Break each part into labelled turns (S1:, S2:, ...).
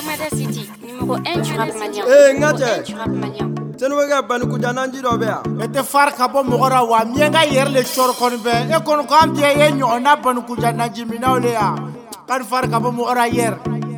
S1: Fagmata City, numéro 1 du rap malien.
S2: Senuga baniku jananji robea.
S3: Ete far kabo mogora wa mienga yerle chor konbe. E kono kam je ye nyona baniku jananji minawle ya. Kan far kabo mogora yer.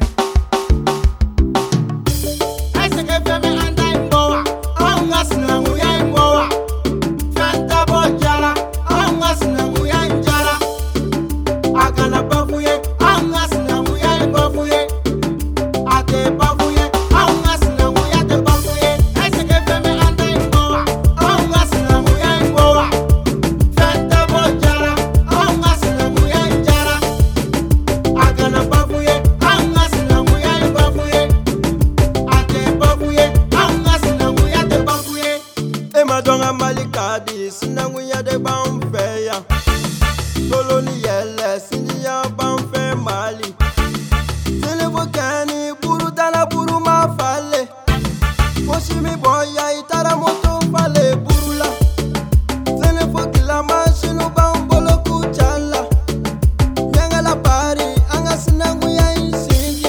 S3: Asake feme anda imboa. Angas na nguya imboa. Fanta bojala. Angas na nguya injala. Akana bafuye. Angas na nguya imbafuye. Ate bafuye. Angas na nguya te bafuye. Asake feme anda imboa. Angas na nguya imboa. Fanta bojala. Angas na nguya injala. Akana bafuye. Angas na nguya imbafuye. Ate bafuye. Angas na nguya te bafuye.
S2: Madonga malikadi sinanguya de banfeya. Toloni yele sindiya banfe mali. Televokani buru dana buru mafale. Oshimi boya itara moto fale burula. Televokila mashinu bambolo kuchala. Nyangala pari anga sinanguya insindi.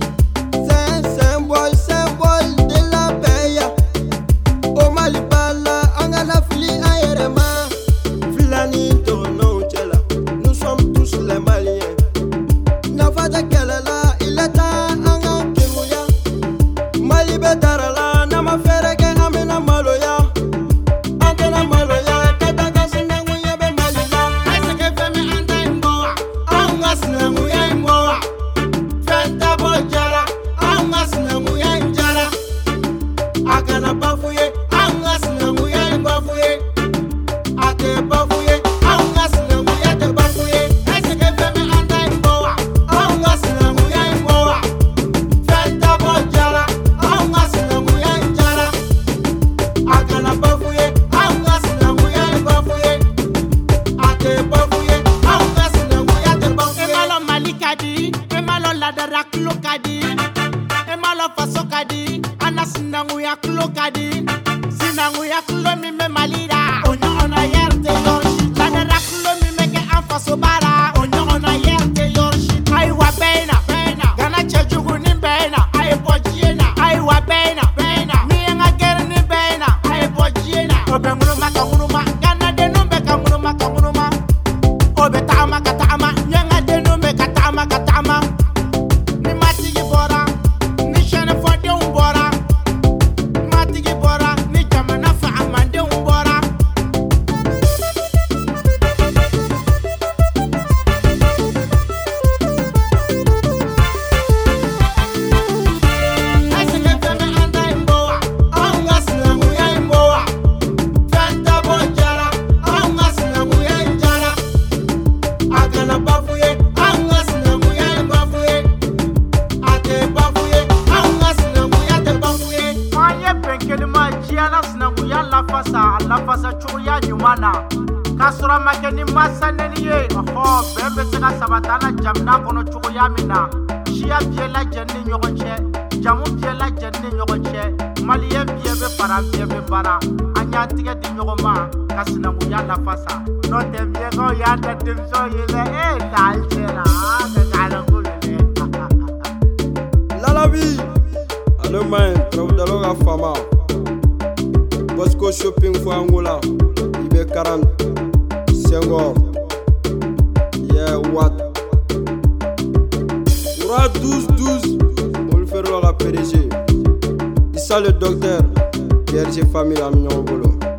S2: Symbol de la peya. O malibala anga la fili ayerema. Filani tono chela. Nous sommes tous les Maliens. Nafata kelela ileta anga kimuya. Malibe darala nama ferege amena maloya. Antena maloya kataka sinanguya be malila.
S3: Asake feme anda imboa. Angas na nguya imboa. Fanta bojala. Angas na nguya injala. Akana bafuye. Angas na nguya imbafuye. Ate bafuye. Angas na nguya te bafuye. Asake feme anda imboa. Angas na nguya imboa. Fanta bojala. Angas na nguya injala. Akana bafuye. Angas na nguya imbafuye. Ate bafuye. Angas na nguya te bafuye. Emalo malikadi. Emalo ladara klokadi. Emalo fasokadi. Ana sinanguya klokadi. Sinanguya klo mi me malira. Onyo ona yerte yorshi. Ladara klo mi me ke anfaso bara. Onyo ona yerte yorshi. Ai wa bena. Gana chejugu ni bena. Ai bojiena. Ai wa bena. Mi nga ger ni bena. Ai bojiena. Obe nguruma ka nguruma. Gana de numbe ka nguruma. Obe taama ka taama. Nyanga de numbe ka taama. Ni matigi bora. Ni shene fode umbora. Matigi bora. Ni jamana fa amande umbora. Asake feme anda imboa. Angas na nguya imboa. Fanta bojala. Angas na nguya injala. Akana bafuye. Angas na nguya imbafuye. Ate bafuye. Angas na nguya te bafuye. Manye penkeli ma jiana sinanguya lafasa chuya nyumana. Kasura makeni masaneni ye. Oho, bembe seka sabatana jamna kono chuya mina. Shia biela jenni nyogonche. Jamu biela jenni nyogonche. Malien biebe para biebe bara. Anya tige di nyogoma. Kasinanguya lafasa. No te biego ya te timso yile. Talchera.
S2: Lalabi. Allemagne, Traudaloga Fama. Bosco Shopping for Angola. Ibe 40. Senghor. Yeah, what? Roi 12. On le fait la PDG. Issa le docteur. PRG famille à Mignon Bolo.